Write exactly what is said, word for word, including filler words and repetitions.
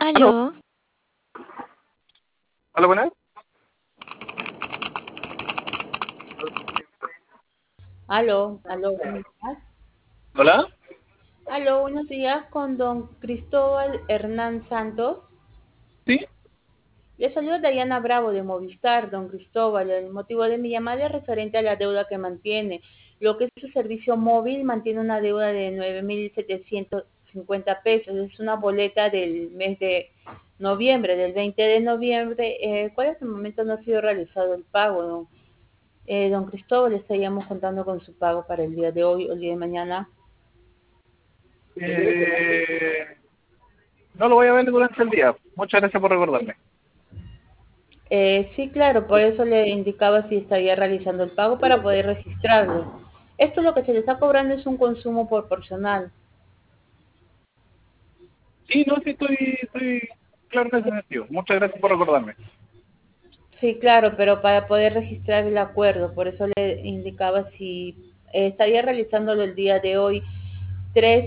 Aló, Aló, hola, buenas. Aló, aló, buenos días. Hola. Aló, buenos días con don Cristóbal Hernán Santos. Sí. Le saluda Dayana Bravo de Movistar, don Cristóbal. El motivo de mi llamada es referente a la deuda que mantiene. Lo que es su servicio móvil mantiene una deuda de nueve mil setecientos cincuenta pesos. Es una boleta del mes de noviembre, del veinte de noviembre, eh, cual hasta el momento no ha sido realizado el pago, don, eh, don Cristóbal. Estaríamos contando con su pago para el día de hoy o el día de mañana. Eh, no lo voy a ver durante el día. Muchas gracias por recordarme. Eh, sí, claro, por eso le indicaba si estaría realizando el pago para poder registrarlo. Esto lo que se le está cobrando es un consumo proporcional. Sí, no, sí, estoy, estoy claro en ese sentido. Muchas gracias por recordarme. Sí, claro, pero para poder registrar el acuerdo, por eso le indicaba si eh, estaría realizándolo el día de hoy, tres